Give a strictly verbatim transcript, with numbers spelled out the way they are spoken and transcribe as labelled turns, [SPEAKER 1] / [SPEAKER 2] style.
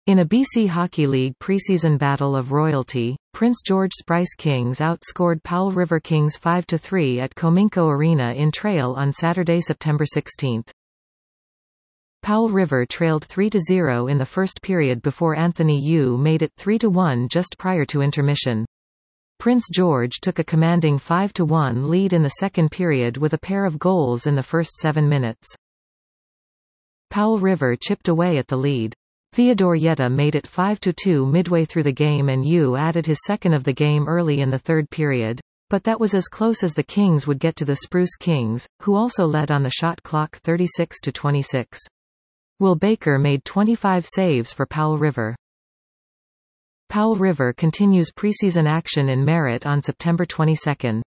[SPEAKER 1] In a B C Hockey League preseason battle of royalty, Prince George Sprice Kings outscored Powell River Kings five to three at Cominco Arena in Trail on Saturday, September sixteenth. Powell River trailed three to zero in the first period before Anthony Yu made it three to one just prior to intermission. Prince George took a commanding five to one lead in the second period with a pair of goals in the first seven minutes. Powell River chipped away at the lead. Theodore Yetta made it five to two midway through the game and Yu added his second of the game early in the third period, but that was as close as the Kings would get to the Spruce Kings, who also led on the shot clock thirty-six to twenty-six. Will Baker made twenty-five saves for Powell River. Powell River continues preseason action in Merritt on September twenty-second.